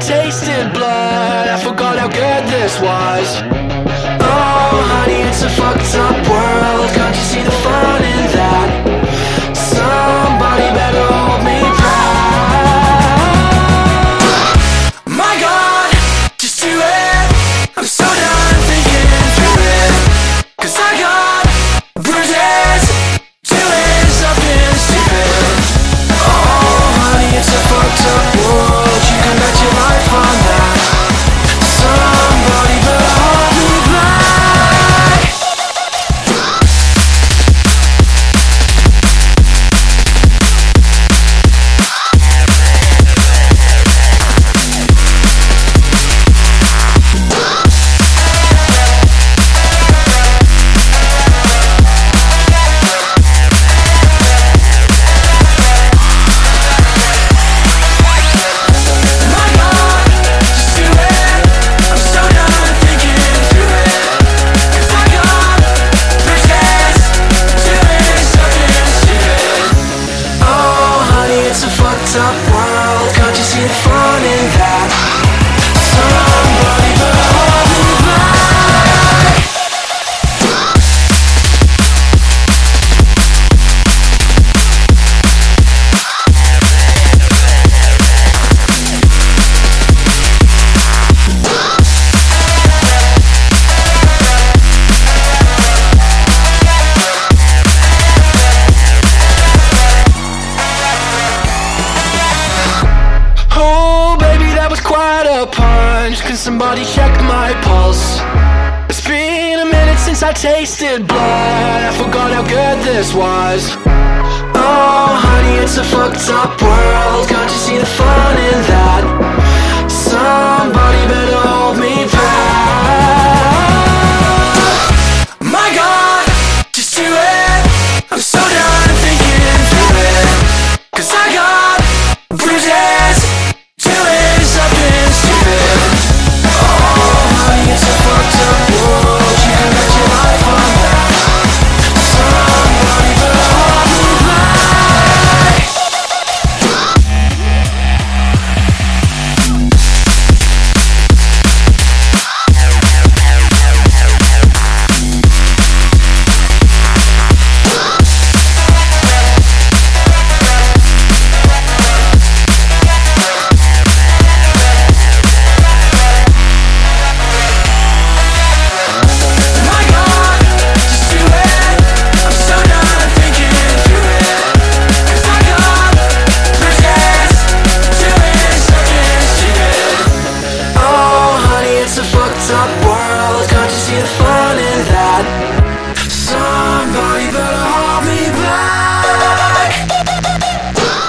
tasted blood, I forgot how good this was. Oh honey, it's a fucked up world, can't you see the fun in that? Somebody better hold me back. My God, just do it. I'm so done thinking through it, 'cause I got bruises doing something stupid. Oh honey, it's a fucked up world, you can bet your life on that. Somebody better hold me back. Up world, can't you see the fun in that? Somebody better hold me back. Oh baby, that was quite a punch. Can somebody check my pulse? It's been a minute since I tasted blood, I forgot how good this was. Oh honey, it's a fucked up world, can't you see the fun in that?